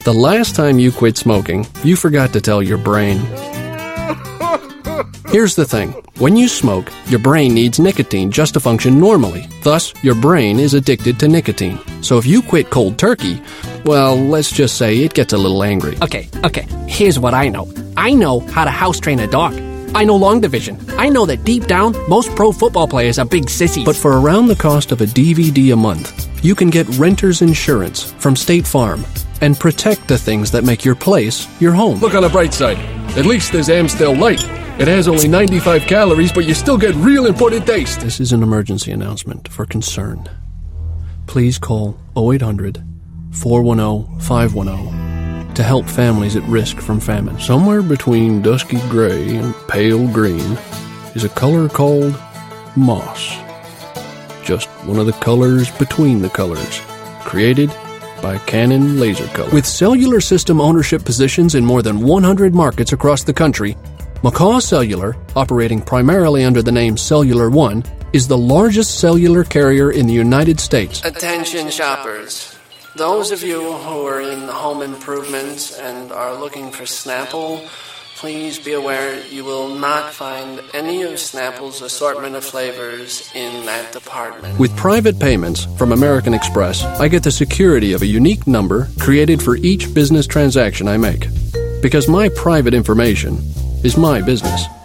The last time you quit smoking, you forgot to tell your brain. Here's the thing. When you smoke, your brain needs nicotine just to function normally. Thus, your brain is addicted to nicotine. So if you quit cold turkey, well, let's just say it gets a little angry. Okay, here's what I know. I know how to house train a dog. I know long division. I know that deep down, most pro football players are big sissies. But for around the cost of a DVD a month, you can get renter's insurance from State Farm and protect the things that make your place your home. Look on the bright side. At least there's Amstel Light. It has only 95 calories, but you still get real important taste. This is an emergency announcement for concern. Please call 0800-410-510 to help families at risk from famine. Somewhere between dusky gray and pale green is a color called moss. Just one of the colors between the colors, created by Canon Laser Color. With cellular system ownership positions in more than 100 markets across the country, McCaw Cellular, operating primarily under the name Cellular One, is the largest cellular carrier in the United States. Attention shoppers. Those of you who are in home improvements and are looking for Snapple, please be aware you will not find any of Snapple's assortment of flavors in that department. With private payments from American Express, I get the security of a unique number created for each business transaction I make. Because my private information is my business.